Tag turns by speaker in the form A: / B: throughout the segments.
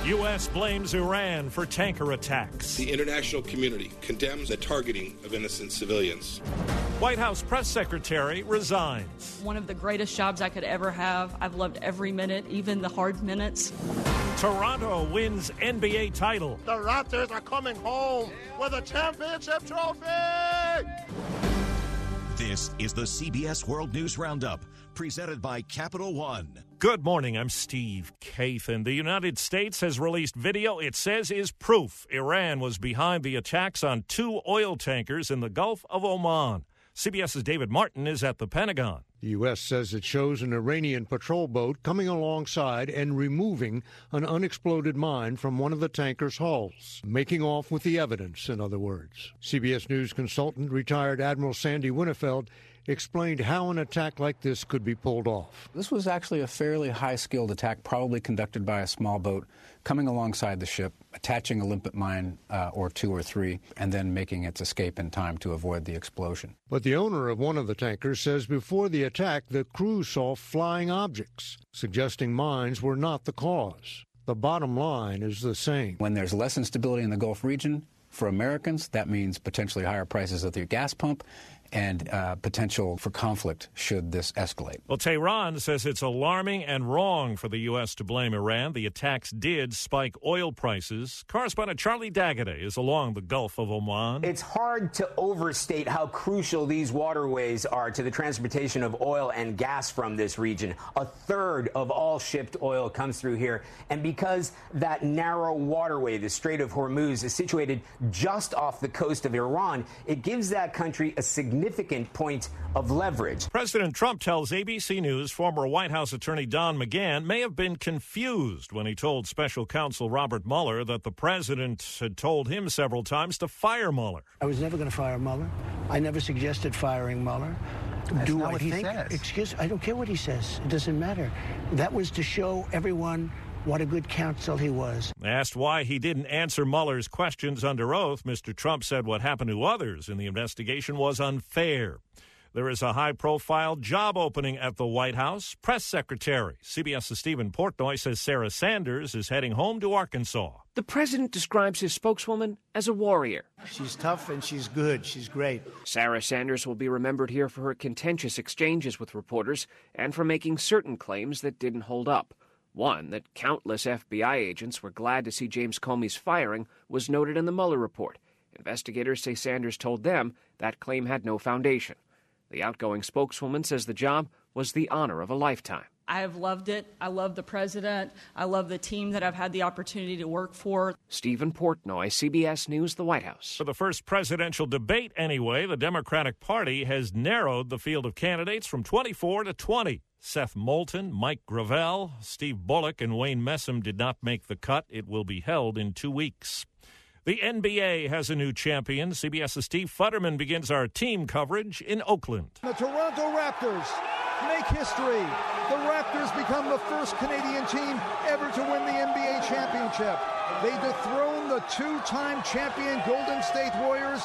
A: U.S. blames Iran for tanker attacks.
B: The international community condemns the targeting of innocent civilians.
A: White House press secretary resigns.
C: One of the greatest jobs I could ever have. I've loved every minute, even the hard minutes.
A: Toronto wins NBA title.
D: The Raptors are coming home with a championship trophy!
E: This is the CBS World News Roundup, presented by Capital One.
A: Good morning, I'm Steve Kathan. The United States has released video it says is proof Iran was behind the attacks on 2 oil tankers in the Gulf of Oman. CBS's David Martin is at the Pentagon.
F: The U.S. says it shows an Iranian patrol boat coming alongside and removing an unexploded mine from one of the tanker's hulls, making off with the evidence, in other words. CBS News consultant, retired Admiral Sandy Winnefeld, explained how an attack like this could be pulled off.
G: This was actually a fairly high-skilled attack, probably conducted by a small boat coming alongside the ship, attaching a limpet mine or 2 or 3, and then making its escape in time to avoid the explosion.
F: But the owner of one of the tankers says before the attack, the crew saw flying objects, suggesting mines were not the cause. The bottom line is the same.
G: When there's less instability in the Gulf region, for Americans, that means potentially higher prices at the gas pump and potential for conflict should this escalate.
A: Well, Tehran says it's alarming and wrong for the U.S. to blame Iran. The attacks did spike oil prices. Correspondent Charlie D'Agata is along the Gulf of Oman.
H: It's hard to overstate how crucial these waterways are to the transportation of oil and gas from this region. 1/3 of all shipped oil comes through here. And because that narrow waterway, the Strait of Hormuz, is situated just off the coast of Iran, it gives that country a significant point of leverage.
A: President Trump tells ABC News former White House attorney Don McGahn may have been confused when he told special counsel Robert Mueller that the president had told him several times to fire Mueller.
I: I was never going to fire Mueller. I never suggested firing Mueller.
J: That's not what he says.
I: Excuse, I don't care what he says. It doesn't matter. That was to show everyone what a good counsel he was.
A: Asked why he didn't answer Mueller's questions under oath, Mr. Trump said what happened to others in the investigation was unfair. There is a high-profile job opening at the White House. Press secretary. CBS's Stephen Portnoy says Sarah Sanders is heading home to Arkansas.
K: The president describes his spokeswoman as a warrior.
J: She's tough and she's good. She's great.
K: Sarah Sanders will be remembered here for her contentious exchanges with reporters and for making certain claims that didn't hold up. One, that countless FBI agents were glad to see James Comey's firing, was noted in the Mueller report. Investigators say Sanders told them that claim had no foundation. The outgoing spokeswoman says the job was the honor of a lifetime.
C: I have loved it. I love the president. I love the team that I've had the opportunity to work for.
K: Stephen Portnoy, CBS News, the White House.
A: For the first presidential debate anyway, the Democratic Party has narrowed the field of candidates from 24 to 20. Seth Moulton, Mike Gravel, Steve Bullock, and Wayne Messam did not make the cut. It will be held in 2 weeks. The NBA has a new champion. CBS's Steve Futterman begins our team coverage in Oakland.
L: The Toronto Raptors make history. The Raptors become the first Canadian team ever to win the NBA championship. They dethrone the 2-time champion Golden State Warriors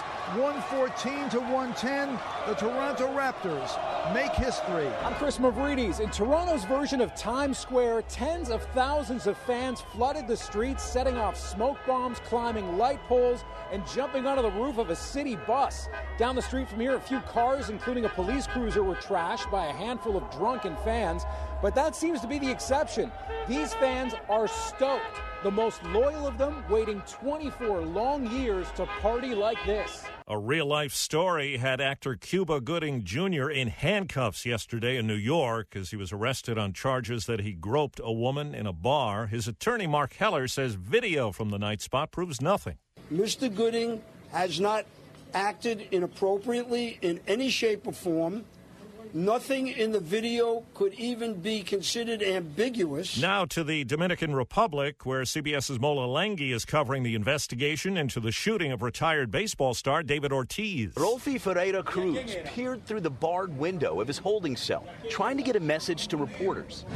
L: 114 to 110. The Toronto Raptors make history.
M: I'm Chris Mavridis. In Toronto's version of Times Square, tens of thousands of fans flooded the streets, setting off smoke bombs, climbing light poles, and jumping onto the roof of a city bus. Down the street from here, a few cars, including a police cruiser, were trashed by a handful of drunken fans. But that seems to be the exception. These fans are stoked. The most loyal of them waiting 24 long years to party like this.
A: A real-life story had actor Cuba Gooding Jr. in handcuffs yesterday in New York as he was arrested on charges that he groped a woman in a bar. His attorney, Mark Heller, says video from the night spot proves nothing.
N: Mr. Gooding has not acted inappropriately in any shape or form. Nothing in the video could even be considered ambiguous.
A: Now to the Dominican Republic, where CBS's Mola Lenghi is covering the investigation into the shooting of retired baseball star David Ortiz.
O: Rolfi Ferreira Cruz peered through the barred window of his holding cell, trying to get a message to reporters.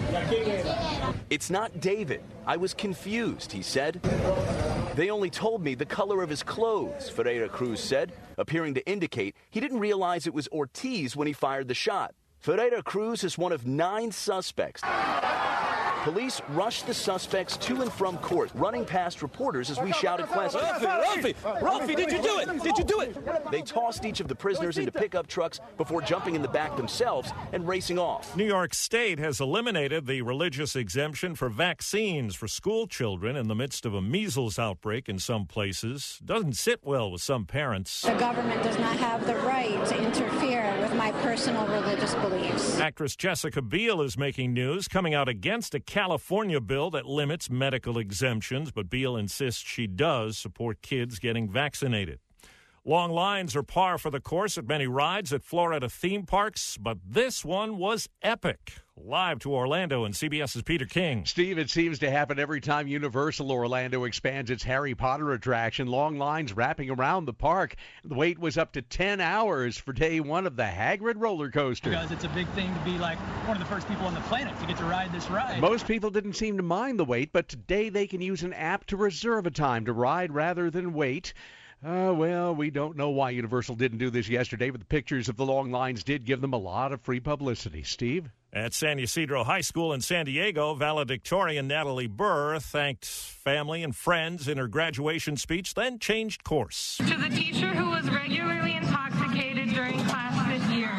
O: It's not David. I was confused, he said. They only told me the color of his clothes, Ferreira Cruz said, appearing to indicate he didn't realize it was Ortiz when he fired the shot. Ferreira Cruz is one of 9 suspects. Police rushed the suspects to and from court, running past reporters as we shouted questions.
P: Ralphie, did you do it? Did you do it?
O: They tossed each of the prisoners into pickup trucks before jumping in the back themselves and racing off.
A: New York State has eliminated the religious exemption for vaccines for school children in the midst of a measles outbreak in some places. Doesn't sit well with some parents.
Q: The government does not have the right to interfere with my personal religious beliefs.
A: Actress Jessica Biel is making news, coming out against a California bill that limits medical exemptions, but Biel insists she does support kids getting vaccinated. Long lines are par for the course at many rides at Florida theme parks, but this one was epic. Live to Orlando and CBS's Peter King.
R: Steve, it seems to happen every time Universal Orlando expands its Harry Potter attraction. Long lines wrapping around the park. The wait was up to 10 hours for day one of the Hagrid roller coaster.
S: Because it's a big thing to be like one of the first people on the planet to get to ride this ride.
R: Most people didn't seem to mind the wait, but today they can use an app to reserve a time to ride rather than wait. Well, we don't know why Universal didn't do this yesterday, but the pictures of the long lines did give them a lot of free publicity. Steve?
A: At San Ysidro High School in San Diego, valedictorian Natalie Burr thanked family and friends in her graduation speech, then changed course.
T: To the teacher who was regularly intoxicated during class this year,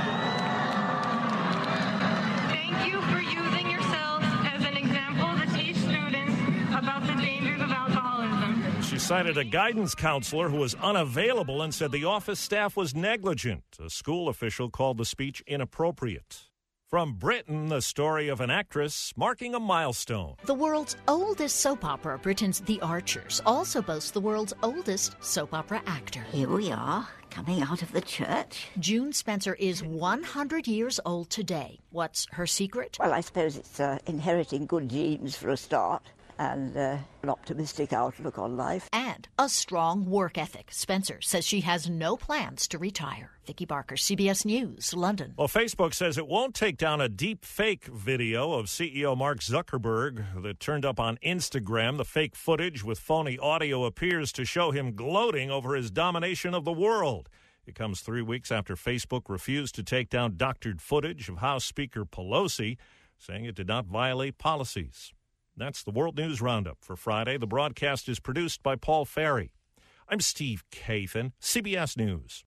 T: thank you for using yourself as an example to teach students about the dangers of alcoholism.
A: She cited a guidance counselor who was unavailable and said the office staff was negligent. A school official called the speech inappropriate. From Britain, the story of an actress marking a milestone.
U: The world's oldest soap opera, Britain's The Archers, also boasts the world's oldest soap opera actor.
V: Here we are, coming out of the church.
U: June Spencer is 100 years old today. What's her secret?
V: Well, I suppose it's inheriting good genes for a start. And an optimistic outlook on life.
U: And a strong work ethic. Spencer says she has no plans to retire. Vicki Barker, CBS News, London.
A: Well, Facebook says it won't take down a deep fake video of CEO Mark Zuckerberg that turned up on Instagram. The fake footage with phony audio appears to show him gloating over his domination of the world. It comes 3 weeks after Facebook refused to take down doctored footage of House Speaker Pelosi, saying it did not violate policies. That's the World News Roundup for Friday. The broadcast is produced by Paul Ferry. I'm Steve Kathan, CBS News.